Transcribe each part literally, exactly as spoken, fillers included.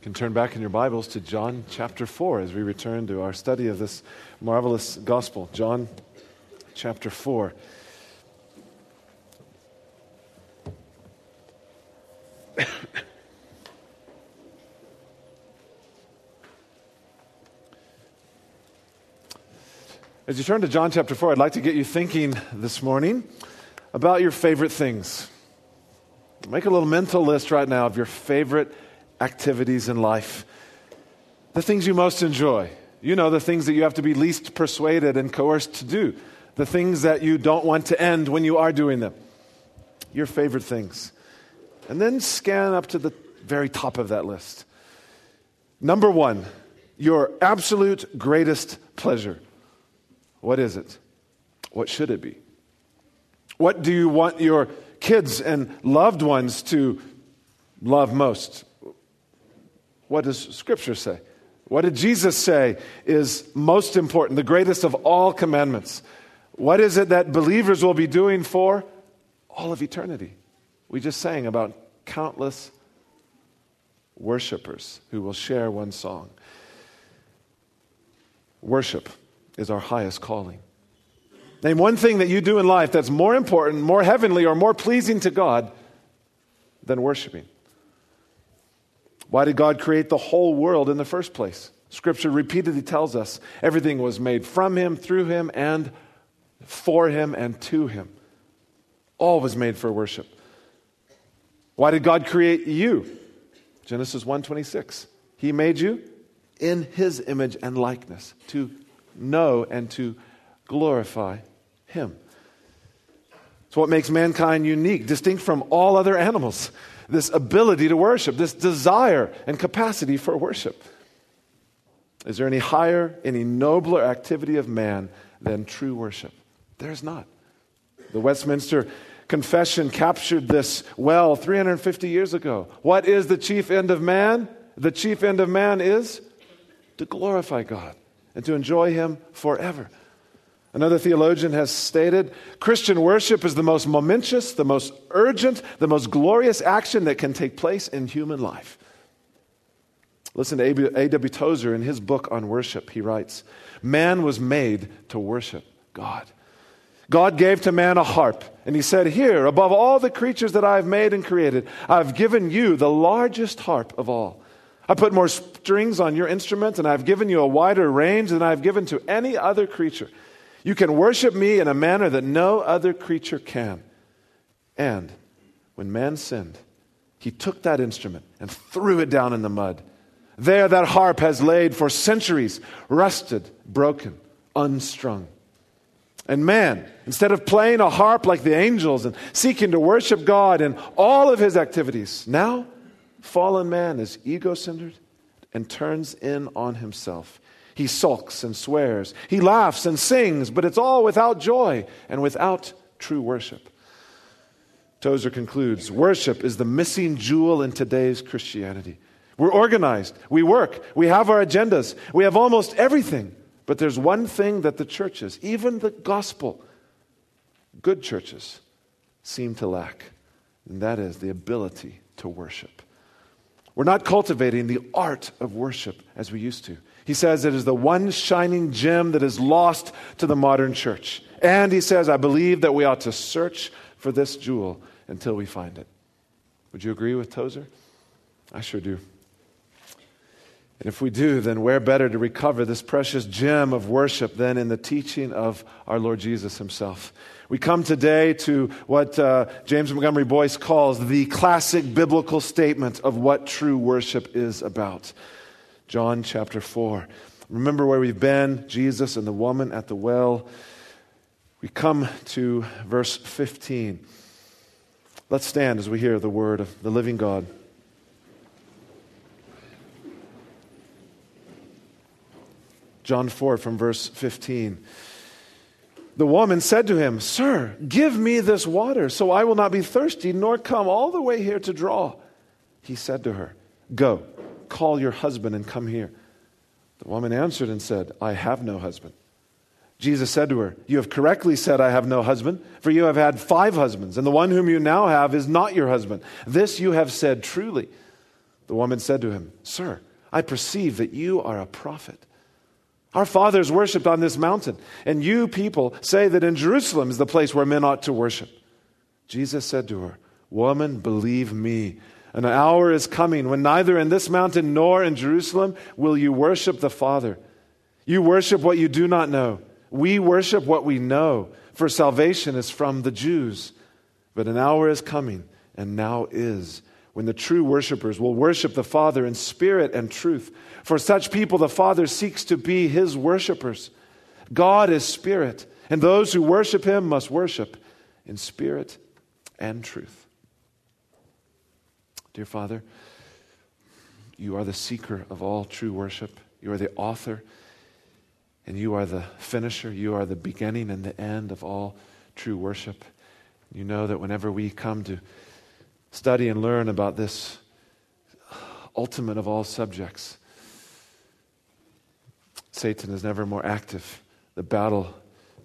You can turn back in your Bibles to John chapter four as we return to our study of this marvelous gospel. John chapter four. As you turn to John chapter four, I'd like to get you thinking this morning about your favorite things. Make a little mental list right now of your favorite activities in life. The things you most enjoy. You know, the things that you have to be least persuaded and coerced to do. The things that you don't want to end when you are doing them. Your favorite things. And then scan up to the very top of that list. Number one, your absolute greatest pleasure. What is it? What should it be? What do you want your kids and loved ones to love most? What does Scripture say? What did Jesus say is most important, the greatest of all commandments? What is it that believers will be doing for all of eternity? We just sang about countless worshipers who will share one song. Worship is our highest calling. Name one thing that you do in life that's more important, more heavenly, or more pleasing to God than worshiping. Why did God create the whole world in the first place? Scripture repeatedly tells us everything was made from Him, through Him, and for Him, and to Him. All was made for worship. Why did God create you? Genesis one twenty-six. He made you in His image and likeness to know and to glorify Him. It's what makes mankind unique, distinct from all other animals. This ability to worship, this desire and capacity for worship. Is there any higher, any nobler activity of man than true worship? There's not. The Westminster Confession captured this well three hundred fifty years ago. What is the chief end of man? The chief end of man is to glorify God and to enjoy Him forever. Another theologian has stated, Christian worship is the most momentous, the most urgent, the most glorious action that can take place in human life. Listen to A W Tozer in his book on worship. He writes, man was made to worship God. God gave to man a harp, and He said, here, above all the creatures that I have made and created, I've given you the largest harp of all. I put more strings on your instrument, and I've given you a wider range than I've given to any other creature. You can worship me in a manner that no other creature can. And when man sinned, he took that instrument and threw it down in the mud. There that harp has laid for centuries, rusted, broken, unstrung. And man, instead of playing a harp like the angels and seeking to worship God in all of his activities, now fallen man is ego-centered and turns in on himself. He sulks and swears. He laughs and sings, but it's all without joy and without true worship. Tozer concludes, worship is the missing jewel in today's Christianity. We're organized. We work. We have our agendas. We have almost everything. But there's one thing that the churches, even the gospel, good churches, seem to lack. And that is the ability to worship. We're not cultivating the art of worship as we used to. He says it is the one shining gem that is lost to the modern church. And he says, I believe that we ought to search for this jewel until we find it. Would you agree with Tozer? I sure do. And if we do, then where better to recover this precious gem of worship than in the teaching of our Lord Jesus Himself? We come today to what uh, James Montgomery Boyce calls the classic biblical statement of what true worship is about. John chapter four. Remember where we've been, Jesus and the woman at the well. We come to verse fifteen. Let's stand as we hear the word of the living God. John four from verse fifteen. The woman said to him, Sir, give me this water so I will not be thirsty nor come all the way here to draw. He said to her, Go, call your husband and come here. The woman answered and said, I have no husband. Jesus said to her, You have correctly said, I have no husband, for you have had five husbands, and the one whom you now have is not your husband. This you have said truly. The woman said to him, "Sir, I perceive that you are a prophet. Our fathers worshipped on this mountain, and you people say that in Jerusalem is the place where men ought to worship." Jesus said to her, "Woman, believe me, an hour is coming when neither in this mountain nor in Jerusalem will you worship the Father. You worship what you do not know. We worship what we know, for salvation is from the Jews. But an hour is coming, and now is, when the true worshipers will worship the Father in spirit and truth. For such people the Father seeks to be his worshipers. God is spirit, and those who worship him must worship in spirit and truth." Dear Father, you are the seeker of all true worship. You are the author, and you are the finisher. You are the beginning and the end of all true worship. You know that whenever we come to study and learn about this ultimate of all subjects, Satan is never more active. The battle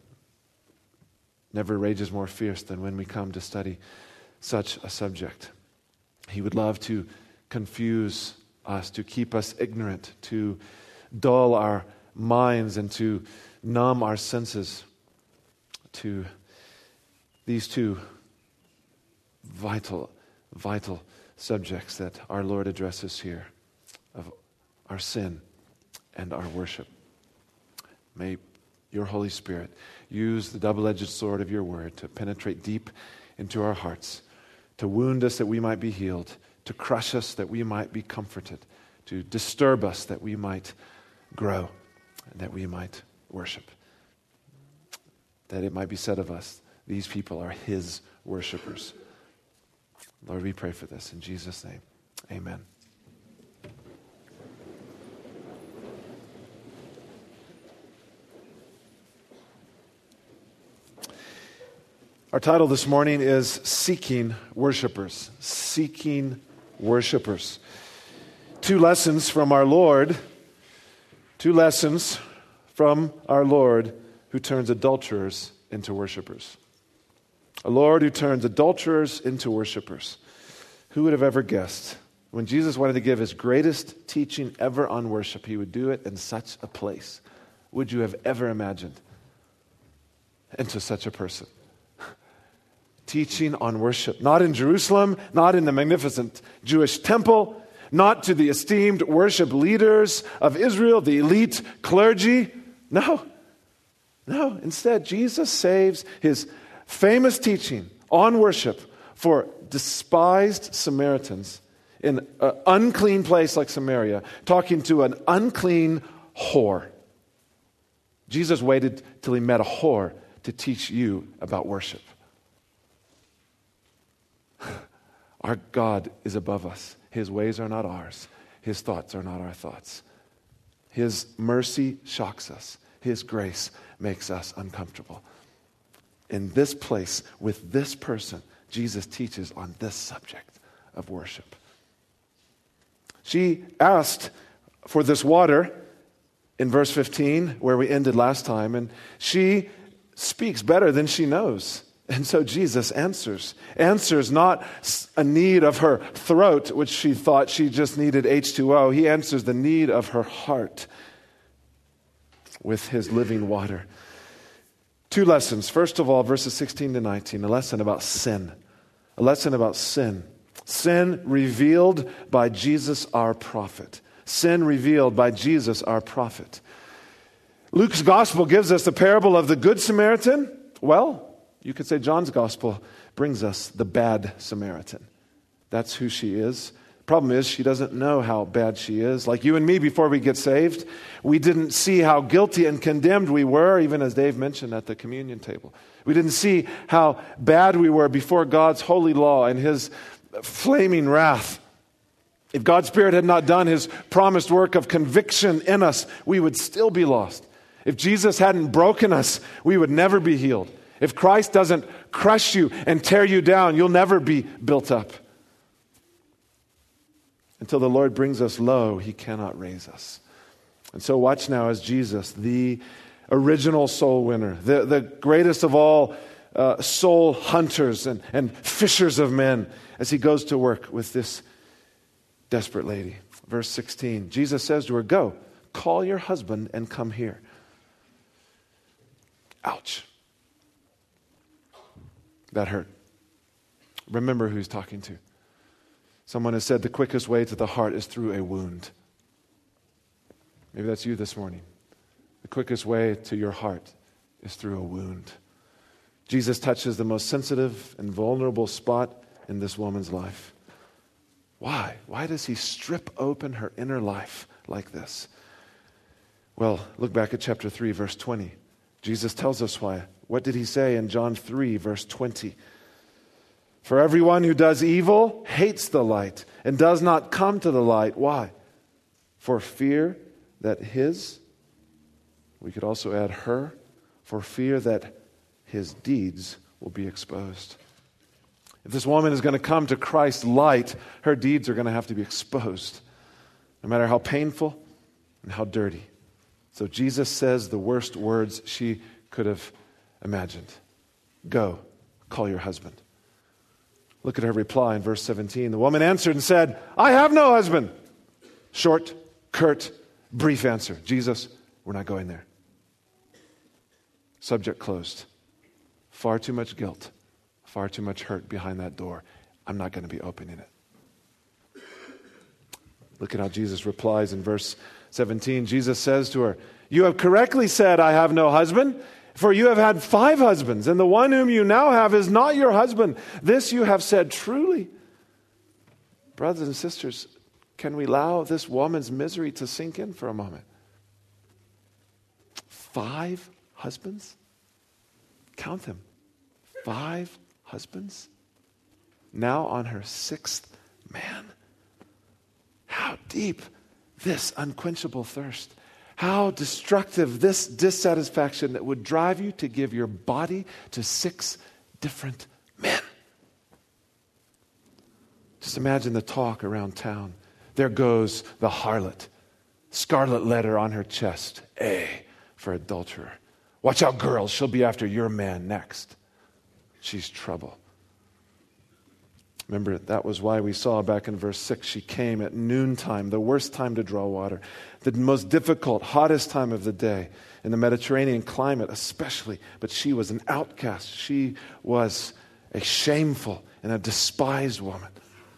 never rages more fierce than when we come to study such a subject. He would love to confuse us, to keep us ignorant, to dull our minds and to numb our senses to these two vital, vital subjects that our Lord addresses here of our sin and our worship. May your Holy Spirit use the double-edged sword of your word to penetrate deep into our hearts, to wound us that we might be healed, to crush us that we might be comforted, to disturb us that we might grow, and that we might worship. That it might be said of us, these people are his worshipers. Lord, we pray for this in Jesus' name. Amen. Our title this morning is Seeking Worshipers. Seeking Worshipers. Two lessons from our Lord. Two lessons from our Lord who turns adulterers into worshipers. A Lord who turns adulterers into worshipers. Who would have ever guessed when Jesus wanted to give his greatest teaching ever on worship, he would do it in such a place? Would you have ever imagined? And to such a person. Teaching on worship. Not in Jerusalem, not in the magnificent Jewish temple, not to the esteemed worship leaders of Israel, the elite clergy. No, no. Instead, Jesus saves his famous teaching on worship for despised Samaritans in an unclean place like Samaria, talking to an unclean whore. Jesus waited till he met a whore to teach you about worship. Our God is above us. His ways are not ours. His thoughts are not our thoughts. His mercy shocks us. His grace makes us uncomfortable. In this place, with this person, Jesus teaches on this subject of worship. She asked for this water in verse fifteen, where we ended last time, and she speaks better than she knows. And so Jesus answers. Answers not a need of her throat, which she thought she just needed H two O. He answers the need of her heart with his living water. Two lessons. First of all, verses sixteen to nineteen, a lesson about sin. A lesson about sin. Sin revealed by Jesus our prophet. Sin revealed by Jesus our prophet. Luke's gospel gives us the parable of the Good Samaritan. Well, you could say John's gospel brings us the bad Samaritan. That's who she is. Problem is, she doesn't know how bad she is. Like you and me before we get saved, we didn't see how guilty and condemned we were, even as Dave mentioned at the communion table. We didn't see how bad we were before God's holy law and his flaming wrath. If God's Spirit had not done his promised work of conviction in us, we would still be lost. If Jesus hadn't broken us, we would never be healed. If Christ doesn't crush you and tear you down, you'll never be built up. Until the Lord brings us low, he cannot raise us. And so watch now as Jesus, the original soul winner, the, the greatest of all uh, soul hunters and, and fishers of men, as he goes to work with this desperate lady. Verse sixteen, Jesus says to her, "Go, call your husband and come here." Ouch. That hurt. Remember who he's talking to. Someone has said the quickest way to the heart is through a wound. Maybe that's you this morning. The quickest way to your heart is through a wound. Jesus touches the most sensitive and vulnerable spot in this woman's life. Why? Why does he strip open her inner life like this? Well, look back at chapter three, verse twenty. Jesus tells us why. What did he say in John three, verse twenty? "For everyone who does evil hates the light and does not come to the light." Why? For fear that his, we could also add her, for fear that his deeds will be exposed. If this woman is going to come to Christ's light, her deeds are going to have to be exposed, no matter how painful and how dirty. So Jesus says the worst words she could have imagined. "Go, call your husband." Look at her reply in verse seventeen. The woman answered and said, "I have no husband." Short, curt, brief answer. Jesus, we're not going there. Subject closed. Far too much guilt, far too much hurt behind that door. I'm not going to be opening it. Look at how Jesus replies in verse seventeen. Jesus says to her, "You have correctly said, 'I have no husband,' for you have had five husbands, and the one whom you now have is not your husband. This you have said truly." Brothers and sisters, can we allow this woman's misery to sink in for a moment? Five husbands? Count them. Five husbands? Now on her sixth man. How deep this unquenchable thirst. How destructive this dissatisfaction that would drive you to give your body to six different men. Just imagine the talk around town. There goes the harlot. Scarlet letter on her chest. A for adulterer. Watch out, girls. She'll be after your man next. She's trouble. Remember, that was why we saw back in verse six, she came at noontime, the worst time to draw water, the most difficult, hottest time of the day, in the Mediterranean climate especially. But she was an outcast. She was a shameful and a despised woman.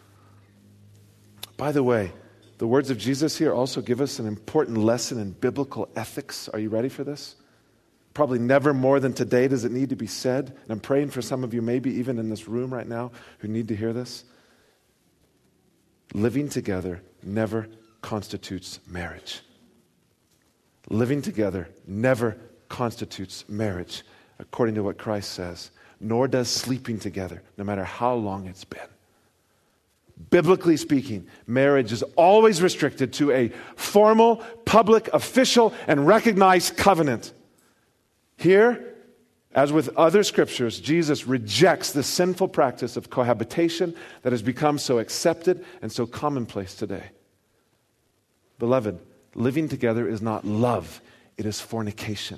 By the way, the words of Jesus here also give us an important lesson in biblical ethics. Are you ready for this? Probably never more than today does it need to be said. And I'm praying for some of you, maybe even in this room right now, who need to hear this. Living together never constitutes marriage. Living together never constitutes marriage, according to what Christ says. Nor does sleeping together, no matter how long it's been. Biblically speaking, marriage is always restricted to a formal, public, official, and recognized covenant. Here, as with other scriptures, Jesus rejects the sinful practice of cohabitation that has become so accepted and so commonplace today. Beloved, living together is not love, it is fornication.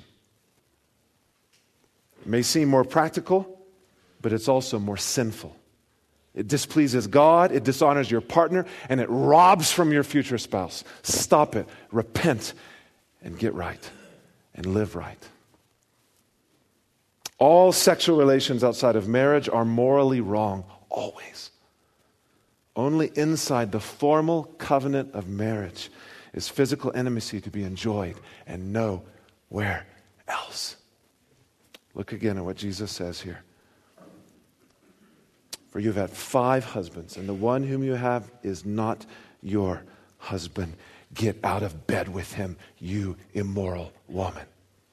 It may seem more practical, but it's also more sinful. It displeases God, it dishonors your partner, and it robs from your future spouse. Stop it, repent, and get right, and live right. All sexual relations outside of marriage are morally wrong, always. Only inside the formal covenant of marriage is physical intimacy to be enjoyed, and nowhere else. Look again at what Jesus says here. For you have had five husbands, and the one whom you have is not your husband. Get out of bed with him, you immoral woman.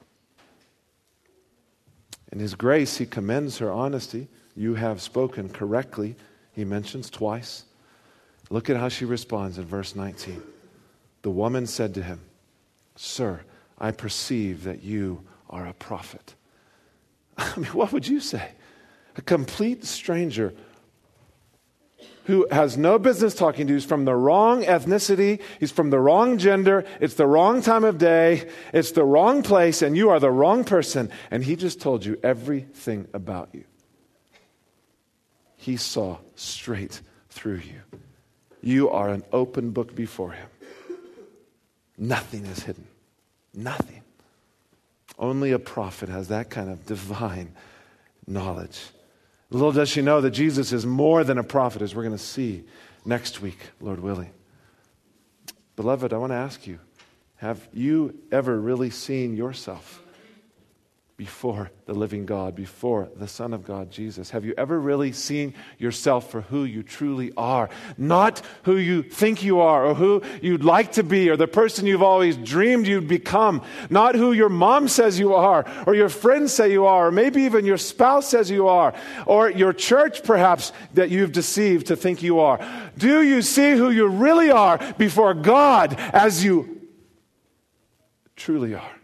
In his grace, he commends her honesty. You have spoken correctly, he mentions twice. Look at how she responds in verse nineteen. The woman said to him, "Sir, I perceive that you are a prophet." I mean, what would you say? A complete stranger who has no business talking to you, is from the wrong ethnicity, he's from the wrong gender, it's the wrong time of day, it's the wrong place, and you are the wrong person, and he just told you everything about you. He saw straight through you. You are an open book before him. Nothing is hidden. Nothing. Only a prophet has that kind of divine knowledge. Little does she know that Jesus is more than a prophet, as we're going to see next week, Lord willing. Beloved, I want to ask you, have you ever really seen yourself before the living God, before the Son of God, Jesus? Have you ever really seen yourself for who you truly are? Not who you think you are or who you'd like to be or the person you've always dreamed you'd become. Not who your mom says you are or your friends say you are or maybe even your spouse says you are or your church perhaps that you've deceived to think you are. Do you see who you really are before God as you truly are?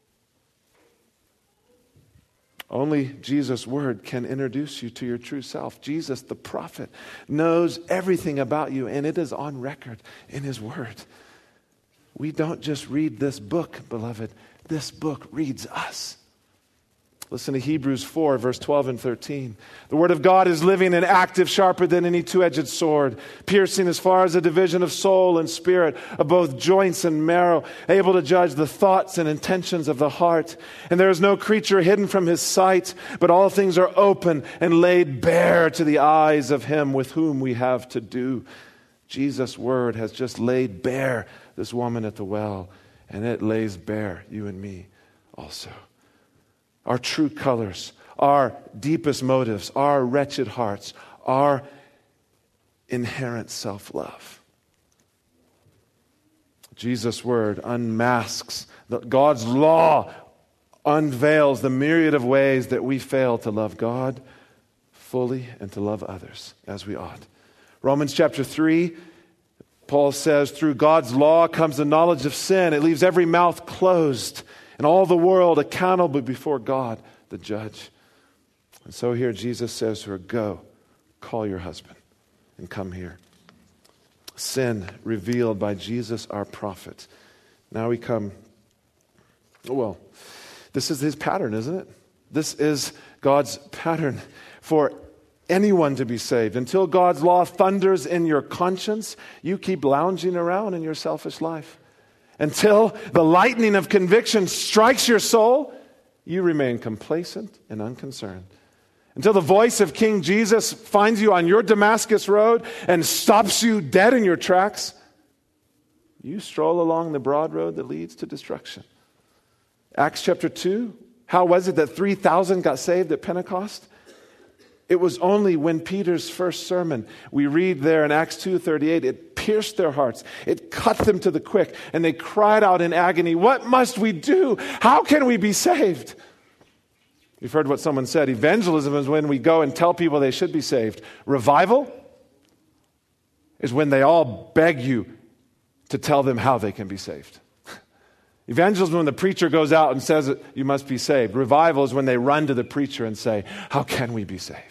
Only Jesus' word can introduce you to your true self. Jesus, the prophet, knows everything about you, and it is on record in his word. We don't just read this book, beloved. This book reads us. Listen to Hebrews four, verse twelve and thirteen. The word of God is living and active, sharper than any two-edged sword, piercing as far as a division of soul and spirit, of both joints and marrow, able to judge the thoughts and intentions of the heart. And there is no creature hidden from his sight, but all things are open and laid bare to the eyes of him with whom we have to do. Jesus' word has just laid bare this woman at the well, and it lays bare you and me also. Our true colors, our deepest motives, our wretched hearts, our inherent self-love. Jesus' word unmasks, God's law unveils the myriad of ways that we fail to love God fully and to love others as we ought. Romans chapter three, Paul says, through God's law comes the knowledge of sin. It leaves every mouth closed and all the world accountable before God, the judge. And so here Jesus says to her, go, call your husband and come here. Sin revealed by Jesus, our prophet. Now we come, well, this is his pattern, isn't it? This is God's pattern for anyone to be saved. Until God's law thunders in your conscience, you keep lounging around in your selfish life. Until the lightning of conviction strikes your soul, you remain complacent and unconcerned. Until the voice of King Jesus finds you on your Damascus road and stops you dead in your tracks, you stroll along the broad road that leads to destruction. Acts chapter two, how was it that three thousand got saved at Pentecost? It was only when Peter's first sermon, we read there in Acts two thirty-eight, it pierced their hearts. It cut them to the quick. And they cried out in agony, what must we do? How can we be saved? You've heard what someone said. Evangelism is when we go and tell people they should be saved. Revival is when they all beg you to tell them how they can be saved. Evangelism is when the preacher goes out and says that you must be saved. Revival is when they run to the preacher and say, how can we be saved?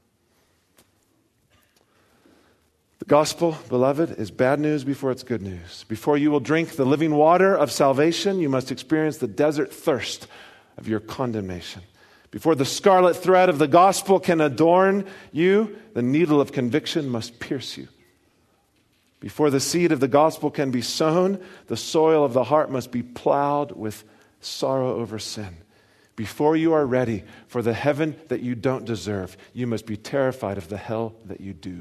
The gospel, beloved, is bad news before it's good news. Before you will drink the living water of salvation, you must experience the desert thirst of your condemnation. Before the scarlet thread of the gospel can adorn you, the needle of conviction must pierce you. Before the seed of the gospel can be sown, the soil of the heart must be plowed with sorrow over sin. Before you are ready for the heaven that you don't deserve, you must be terrified of the hell that you do.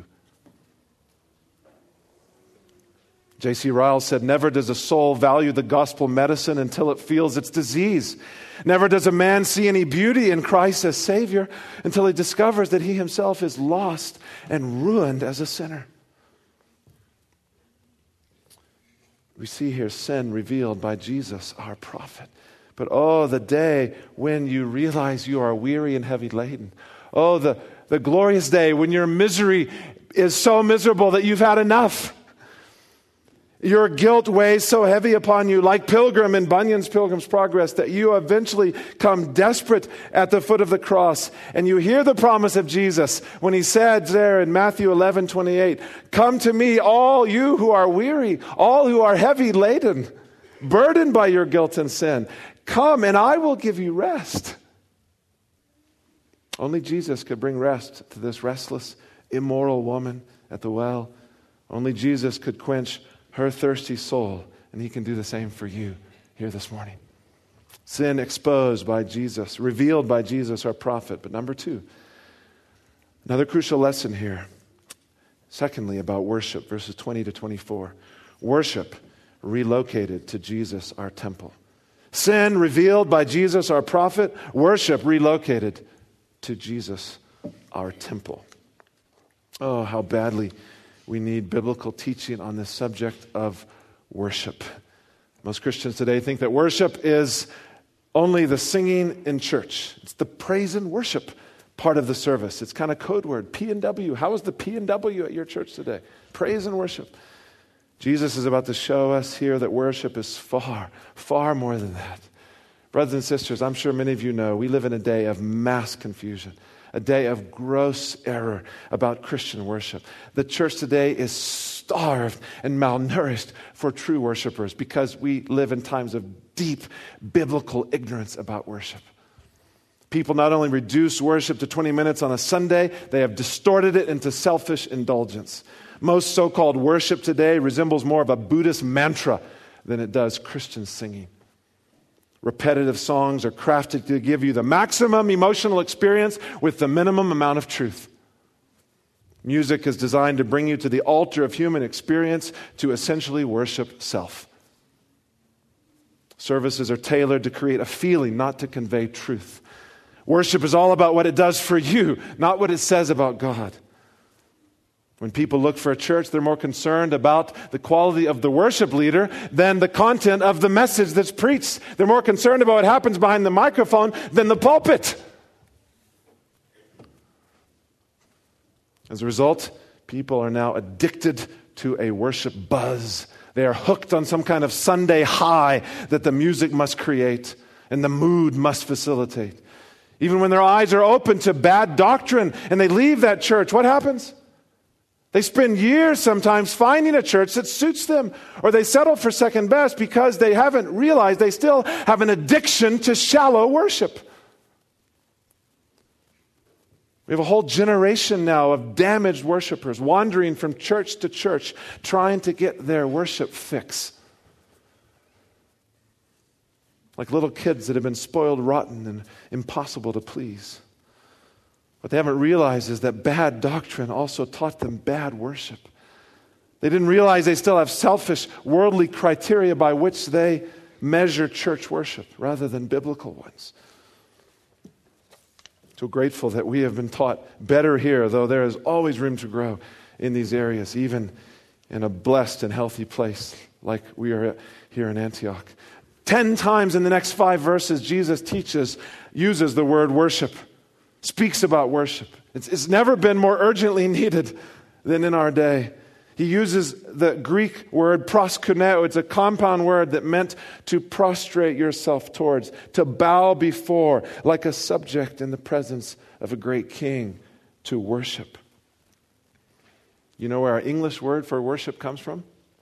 J C Ryle said, never does a soul value the gospel medicine until it feels its disease. Never does a man see any beauty in Christ as Savior until he discovers that he himself is lost and ruined as a sinner. We see here sin revealed by Jesus, our prophet. But oh, the day when you realize you are weary and heavy laden. Oh, the, the glorious day when your misery is so miserable that you've had enough. Your guilt weighs so heavy upon you, like Pilgrim in Bunyan's Pilgrim's Progress, that you eventually come desperate at the foot of the cross. And you hear the promise of Jesus when he said there in Matthew eleven twenty-eight, come to me, all you who are weary, all who are heavy laden, burdened by your guilt and sin. Come and I will give you rest. Only Jesus could bring rest to this restless, immoral woman at the well. Only Jesus could quench her thirsty soul, and he can do the same for you here this morning. Sin exposed by Jesus, revealed by Jesus, our prophet. But number two, another crucial lesson here. Secondly, about worship, verses twenty to twenty-four. Worship relocated to Jesus, our temple. Sin revealed by Jesus, our prophet. Worship relocated to Jesus, our temple. Oh, how badly we need biblical teaching on this subject of worship. Most Christians today think that worship is only the singing in church. It's the praise and worship part of the service. It's kind of code word, P and W. How is the P and W at your church today? Praise and worship. Jesus is about to show us here that worship is far, far more than that. Brothers and sisters, I'm sure many of you know we live in a day of mass confusion, a day of gross error about Christian worship. The church today is starved and malnourished for true worshipers because we live in times of deep biblical ignorance about worship. People not only reduce worship to twenty minutes on a Sunday, they have distorted it into selfish indulgence. Most so-called worship today resembles more of a Buddhist mantra than it does Christian singing. Repetitive songs are crafted to give you the maximum emotional experience with the minimum amount of truth. Music is designed to bring you to the altar of human experience to essentially worship self. Services are tailored to create a feeling, not to convey truth. Worship is all about what it does for you, not what it says about God. When people look for a church, they're more concerned about the quality of the worship leader than the content of the message that's preached. They're more concerned about what happens behind the microphone than the pulpit. As a result, people are now addicted to a worship buzz. They are hooked on some kind of Sunday high that the music must create and the mood must facilitate. Even when their eyes are open to bad doctrine and they leave that church, what happens? They spend years sometimes finding a church that suits them, or they settle for second best because they haven't realized they still have an addiction to shallow worship. We have a whole generation now of damaged worshipers wandering from church to church trying to get their worship fix. Like little kids that have been spoiled rotten and impossible to please. What they haven't realized is that bad doctrine also taught them bad worship. They didn't realize they still have selfish, worldly criteria by which they measure church worship rather than biblical ones. So grateful that we have been taught better here, though there is always room to grow in these areas, even in a blessed and healthy place like we are here in Antioch. Ten times in the next five verses, Jesus teaches, uses the word worship. Speaks about worship. It's, it's never been more urgently needed than in our day. He uses the Greek word proskuneo. It's a compound word that meant to prostrate yourself towards, to bow before, like a subject in the presence of a great king, to worship. You know where our English word for worship comes from?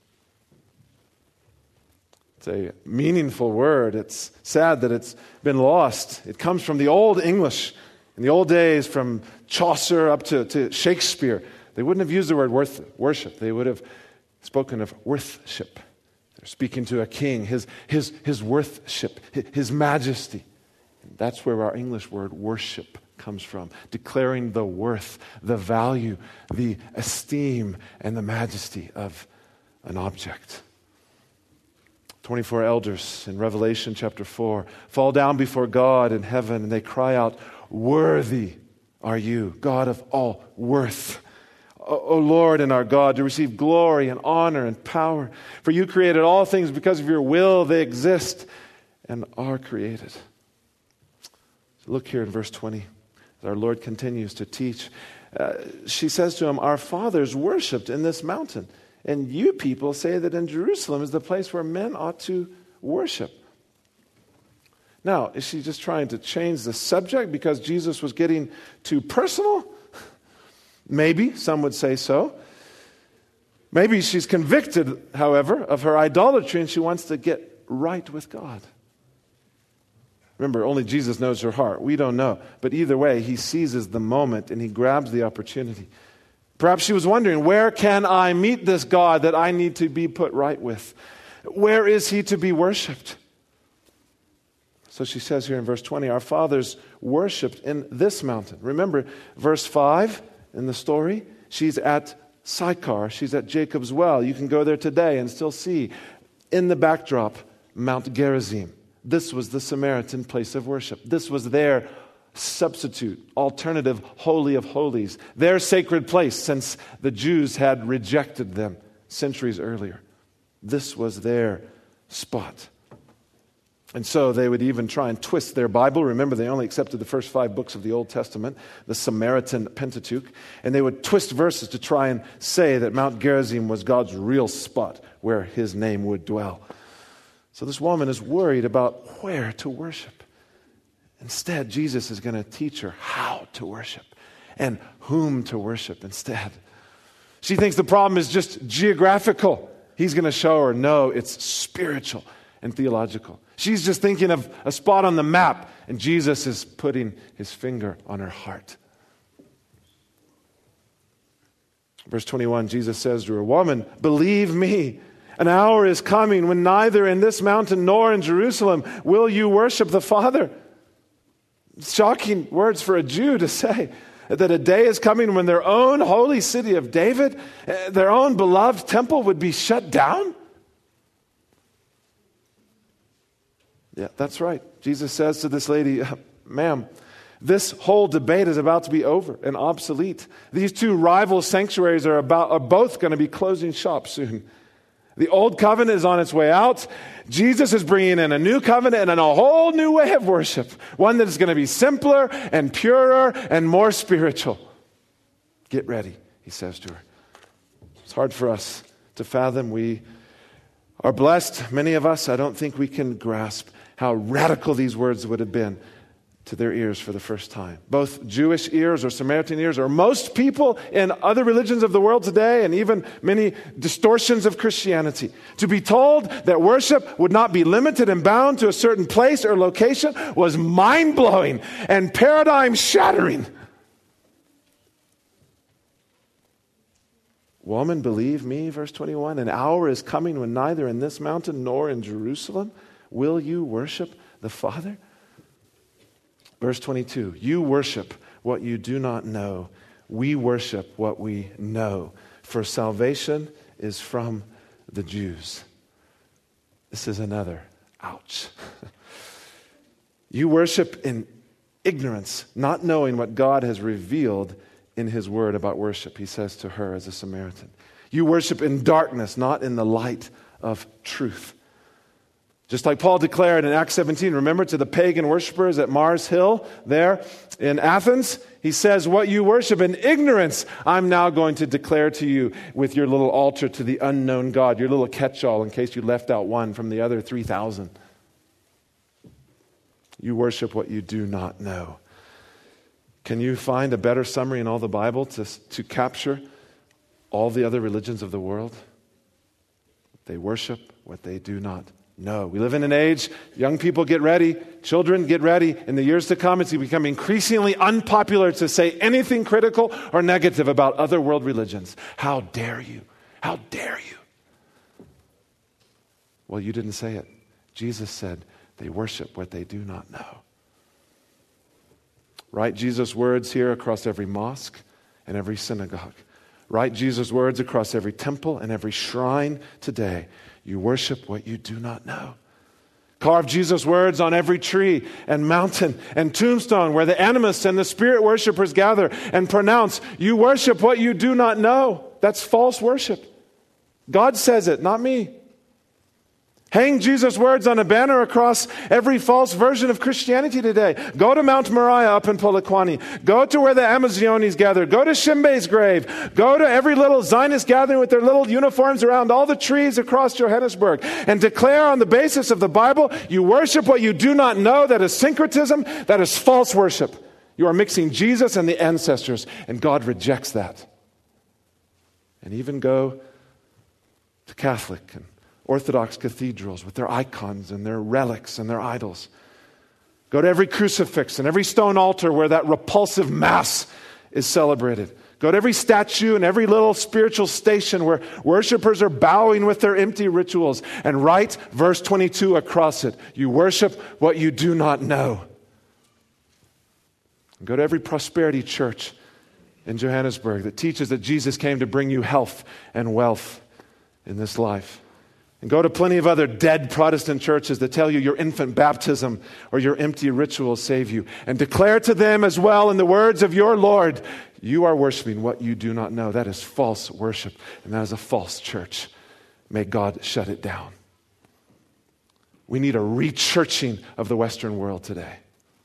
It's a meaningful word. It's sad that it's been lost. It comes from the Old English. In the old days, from Chaucer up to, to Shakespeare, they wouldn't have used the word worth, worship. They would have spoken of worthship. They're speaking to a king, his, his, his worthship, his majesty. And that's where our English word worship comes from, declaring the worth, the value, the esteem, and the majesty of an object. twenty-four elders in Revelation chapter four fall down before God in heaven and they cry out, "Worthy are you, God of all worth, O, o Lord and our God, to receive glory and honor and power. For you created all things because of your will. They exist and are created." So look here in verse twenty, as our Lord continues to teach. Uh, she says to him, "Our fathers worshipped in this mountain, and you people say that in Jerusalem is the place where men ought to worship." Now, is she just trying to change the subject because Jesus was getting too personal? Maybe, some would say so. Maybe she's convicted, however, of her idolatry and she wants to get right with God. Remember, only Jesus knows her heart. We don't know. But either way, he seizes the moment and he grabs the opportunity. Perhaps she was wondering, where can I meet this God that I need to be put right with? Where is he to be worshiped? So she says here in verse twenty, our fathers worshiped in this mountain. Remember, verse five in the story, she's at Sychar. She's at Jacob's well. You can go there today and still see in the backdrop Mount Gerizim. This was the Samaritan place of worship. This was their substitute, alternative Holy of Holies, their sacred place since the Jews had rejected them centuries earlier. This was their spot. And so they would even try and twist their Bible. Remember, they only accepted the first five books of the Old Testament, the Samaritan Pentateuch. And they would twist verses to try and say that Mount Gerizim was God's real spot where his name would dwell. So this woman is worried about where to worship. Instead, Jesus is going to teach her how to worship and whom to worship instead. She thinks the problem is just geographical. He's going to show her, no, it's spiritual and theological. She's just thinking of a spot on the map, and Jesus is putting his finger on her heart. Verse twenty-one, Jesus says to her, woman, believe me, an hour is coming when neither in this mountain nor in Jerusalem will you worship the Father. Shocking words for a Jew to say, that a day is coming when their own holy city of David, their own beloved temple would be shut down. Yeah, that's right. Jesus says to this lady, ma'am, this whole debate is about to be over and obsolete. These two rival sanctuaries are about are both going to be closing shop soon. The old covenant is on its way out. Jesus is bringing in a new covenant and a whole new way of worship. One that is going to be simpler and purer and more spiritual. Get ready, he says to her. It's hard for us to fathom. We are blessed, many of us. I don't think we can grasp how radical these words would have been to their ears for the first time. Both Jewish ears or Samaritan ears, or most people in other religions of the world today, and even many distortions of Christianity. To be told that worship would not be limited and bound to a certain place or location was mind-blowing and paradigm-shattering. Woman, believe me, verse twenty-one, an hour is coming when neither in this mountain nor in Jerusalem will you worship the Father? Verse twenty-two, you worship what you do not know. We worship what we know. For salvation is from the Jews. This is another ouch. You worship in ignorance, not knowing what God has revealed in his word about worship, he says to her as a Samaritan. You worship in darkness, not in the light of truth. Just like Paul declared in Acts seventeen, remember, to the pagan worshipers at Mars Hill there in Athens, he says, what you worship in ignorance, I'm now going to declare to you with your little altar to the unknown God, your little catch-all in case you left out one from the other three thousand. You worship what you do not know. Can you find a better summary in all the Bible to, to capture all the other religions of the world? They worship what they do not know. We live in an age, young people get ready, children get ready. In the years to come, it's going to become increasingly unpopular to say anything critical or negative about other world religions. How dare you? How dare you? Well, you didn't say it. Jesus said they worship what they do not know. Write Jesus' words here across every mosque and every synagogue. Write Jesus' words across every temple and every shrine today. You worship what you do not know. Carve Jesus' words on every tree and mountain and tombstone where the animists and the spirit worshipers gather and pronounce, you worship what you do not know. That's false worship. God says it, not me. Hang Jesus' words on a banner across every false version of Christianity today. Go to Mount Moriah up in Polokwane. Go to where the Amazionis gather. Go to Shimbe's grave. Go to every little Zionist gathering with their little uniforms around all the trees across Johannesburg and declare on the basis of the Bible, you worship what you do not know. That is syncretism. That is false worship. You are mixing Jesus and the ancestors, and God rejects that. And even go to Catholic and Orthodox cathedrals with their icons and their relics and their idols. Go to every crucifix and every stone altar where that repulsive mass is celebrated. Go to every statue and every little spiritual station where worshipers are bowing with their empty rituals and write verse twenty-two across it. You worship what you do not know. Go to every prosperity church in Johannesburg that teaches that Jesus came to bring you health and wealth in this life. And go to plenty of other dead Protestant churches that tell you your infant baptism or your empty rituals save you. And declare to them as well in the words of your Lord, you are worshiping what you do not know. That is false worship, and that is a false church. May God shut it down. We need a rechurching of the Western world today.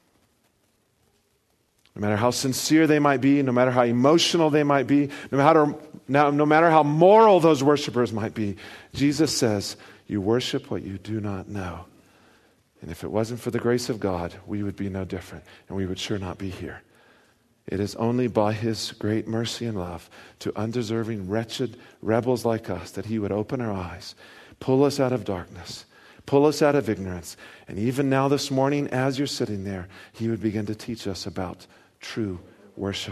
No matter how sincere they might be, no matter how emotional they might be, no matter, no, no matter how moral those worshipers might be, Jesus says, you worship what you do not know. And if it wasn't for the grace of God, we would be no different, and we would sure not be here. It is only by His great mercy and love to undeserving, wretched rebels like us that He would open our eyes, pull us out of darkness, pull us out of ignorance, and even now this morning as you're sitting there, He would begin to teach us about true worship.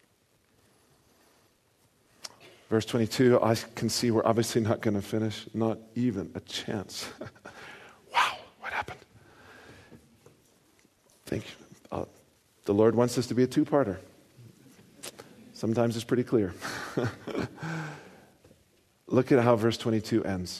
Verse twenty-two, I can see we're obviously not going to finish. Not even a chance. Wow, what happened? Thank you. Uh, the Lord wants us to be a two-parter. Sometimes it's pretty clear. Look at how verse twenty-two ends.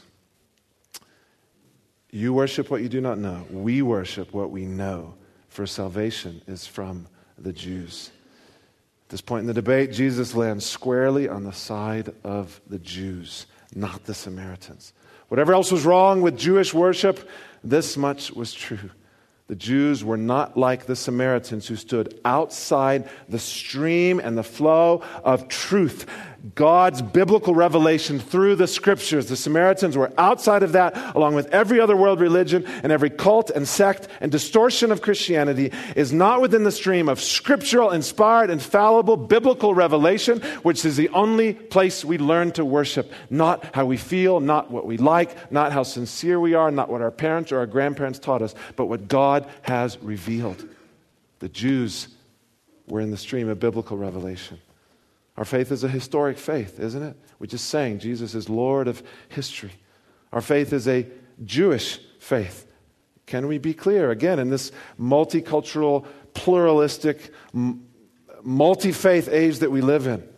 You worship what you do not know. We worship what we know, for salvation is from the Jews. At this point in the debate, Jesus lands squarely on the side of the Jews, not the Samaritans. Whatever else was wrong with Jewish worship, this much was true. The Jews were not like the Samaritans who stood outside the stream and the flow of truth, God's biblical revelation through the Scriptures. The Samaritans were outside of that, along with every other world religion, and every cult and sect and distortion of Christianity is not within the stream of scriptural, inspired, infallible, biblical revelation, which is the only place we learn to worship. Not how we feel, not what we like, not how sincere we are, not what our parents or our grandparents taught us, but what God has revealed. The Jews were in the stream of biblical revelation. Our faith is a historic faith, isn't it? We just sang, Jesus is Lord of history. Our faith is a Jewish faith. Can we be clear? Again, in this multicultural, pluralistic, multi-faith age that we live in,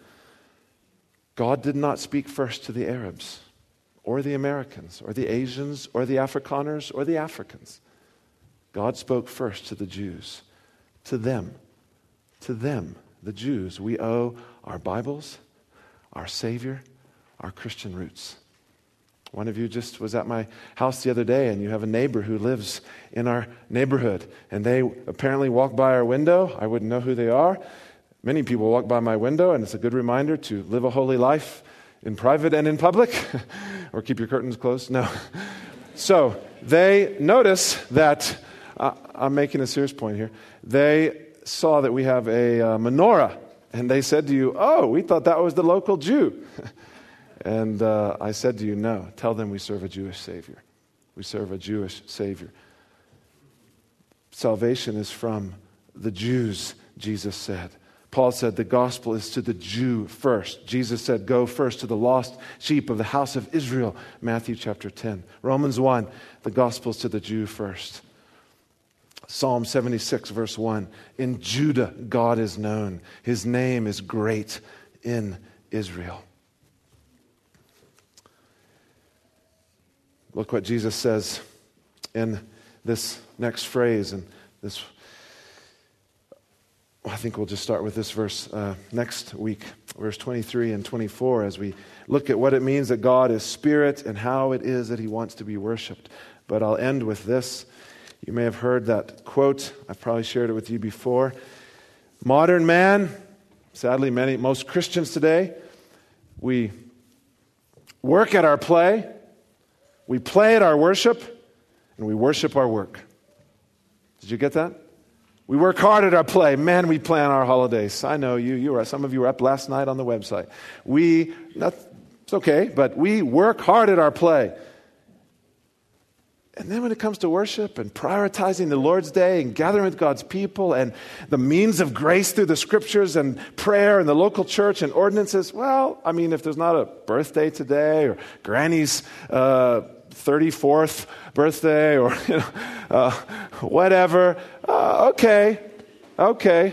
God did not speak first to the Arabs, or the Americans, or the Asians, or the Afrikaners, or the Africans. God spoke first to the Jews. To them, to them, the Jews, we owe our Bibles, our Savior, our Christian roots. One of you just was at my house the other day, and you have a neighbor who lives in our neighborhood, and they apparently walk by our window. I wouldn't know who they are. Many people walk by my window, and it's a good reminder to live a holy life in private and in public, or keep your curtains closed. No. So they notice that, uh, I'm making a serious point here, they saw that we have a uh, menorah, and they said to you, oh, we thought that was the local Jew. And uh, I said to you, no, tell them we serve a Jewish Savior. We serve a Jewish Savior. Salvation is from the Jews, Jesus said. Paul said the gospel is to the Jew first. Jesus said, go first to the lost sheep of the house of Israel, Matthew chapter ten. Romans one, the gospel is to the Jew first. Psalm seventy-six, verse one, in Judah God is known. His name is great in Israel. Look what Jesus says in this next phrase. And this, I think we'll just start with this verse uh, next week, verse twenty-three and twenty-four, as we look at what it means that God is spirit and how it is that He wants to be worshiped. But I'll end with this. You may have heard that quote. I've probably shared it with you before. Modern man, sadly many, most Christians today, we work at our play, we play at our worship, and we worship our work. Did you get that? We work hard at our play. Man, we plan our holidays. I know you, you were, some of you were up last night on the website. We, not, it's okay, but we work hard at our play. And And then when it comes to worship and prioritizing the Lord's Day and gathering with God's people and the means of grace through the scriptures and prayer and the local church and ordinances, well, I mean, if there's not a birthday today or Granny's uh, thirty-fourth birthday or you know, uh, whatever, uh, okay, okay.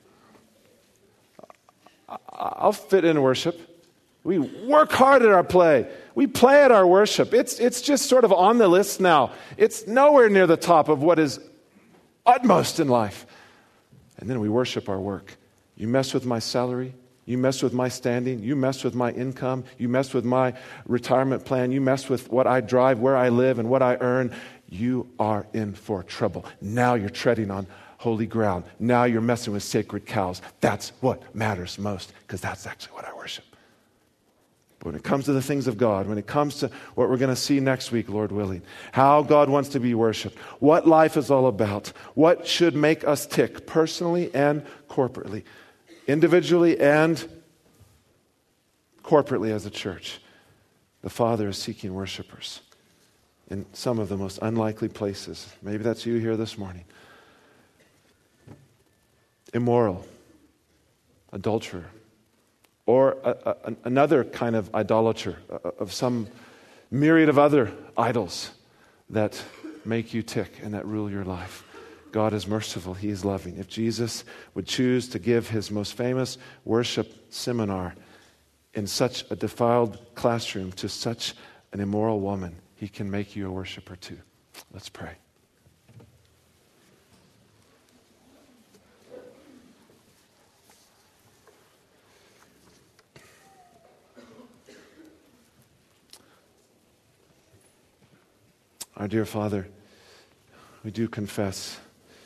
I'll fit in worship. We work hard at our play. We play at our worship. It's, it's just sort of on the list now. It's nowhere near the top of what is utmost in life. And then we worship our work. You mess with my salary. You mess with my standing. You mess with my income. You mess with my retirement plan. You mess with what I drive, where I live, and what I earn. You are in for trouble. Now you're treading on holy ground. Now you're messing with sacred cows. That's what matters most, because that's actually what I worship. But when it comes to the things of God, when it comes to what we're going to see next week, Lord willing, how God wants to be worshiped, what life is all about, what should make us tick personally and corporately, individually and corporately as a church, the Father is seeking worshipers in some of the most unlikely places. Maybe that's you here this morning. Immoral, adulterer, or a, a, another kind of idolater of some myriad of other idols that make you tick and that rule your life. God is merciful. He is loving. If Jesus would choose to give his most famous worship seminar in such a defiled classroom to such an immoral woman, he can make you a worshiper too. Let's pray. Our dear Father, we do confess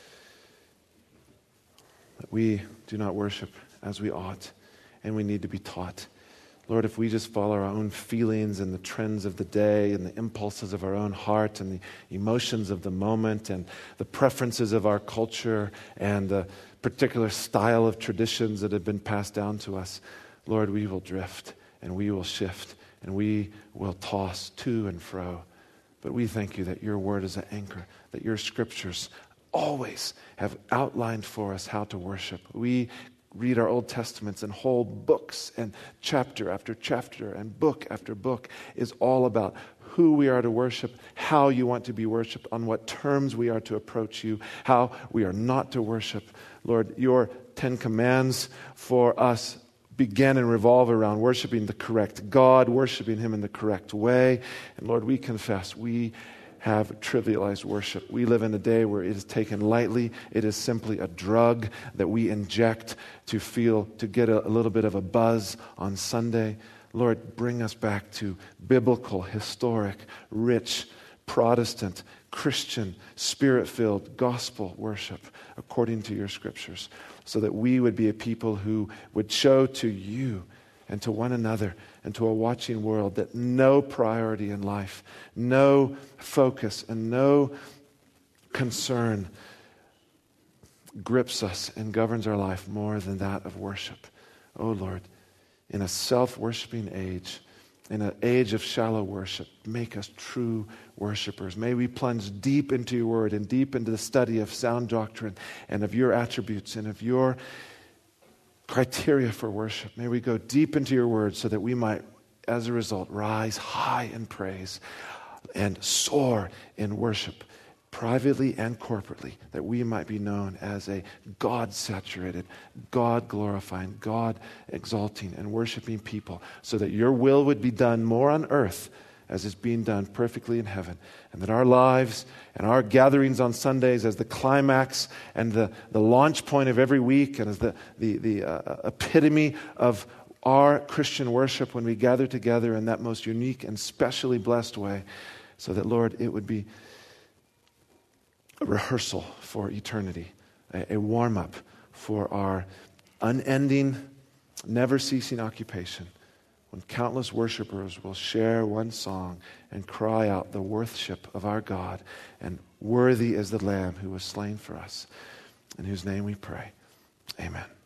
that we do not worship as we ought, and we need to be taught. Lord, if we just follow our own feelings and the trends of the day and the impulses of our own heart and the emotions of the moment and the preferences of our culture and the particular style of traditions that have been passed down to us, Lord, we will drift and we will shift and we will toss to and fro. But we thank you that your word is an anchor, that your scriptures always have outlined for us how to worship. We read our Old Testaments, and whole books and chapter after chapter and book after book is all about who we are to worship, how you want to be worshiped, on what terms we are to approach you, how we are not to worship. Lord, your Ten Commands for us begin and revolve around worshiping the correct God, worshiping him in the correct way. And Lord, we confess we have trivialized worship. We live in a day where it is taken lightly. It is simply a drug that we inject to feel, to get a, a little bit of a buzz on Sunday. Lord, bring us back to biblical, historic, rich, Protestant, Christian, Spirit-filled, gospel worship according to your scriptures, so that we would be a people who would show to you and to one another and to a watching world that no priority in life, no focus, and no concern grips us and governs our life more than that of worship. Oh Lord, in a self-worshiping age, in an age of shallow worship, make us true worshipers. May we plunge deep into your word and deep into the study of sound doctrine and of your attributes and of your criteria for worship. May we go deep into your word so that we might, as a result, rise high in praise and soar in worship, privately and corporately, that we might be known as a God-saturated, God-glorifying, God-exalting and worshiping people, so that your will would be done more on earth as is being done perfectly in heaven, and that our lives and our gatherings on Sundays as the climax and the, the launch point of every week and as the, the, the uh, epitome of our Christian worship when we gather together in that most unique and specially blessed way, so that, Lord, it would be a rehearsal for eternity, a, a warm-up for our unending, never-ceasing occupation, when countless worshipers will share one song and cry out the worship of our God, and worthy is the Lamb who was slain for us, in whose name we pray. Amen.